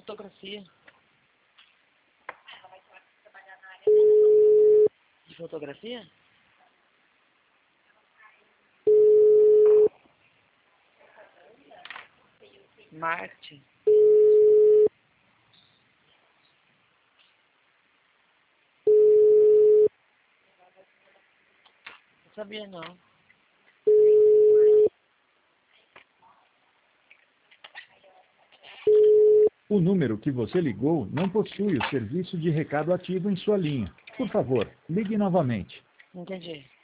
fotografia. De fotografia? Marketing. Não sabia não. O número que você ligou não possui o serviço de recado ativo em sua linha. Por favor, ligue novamente. Entendi.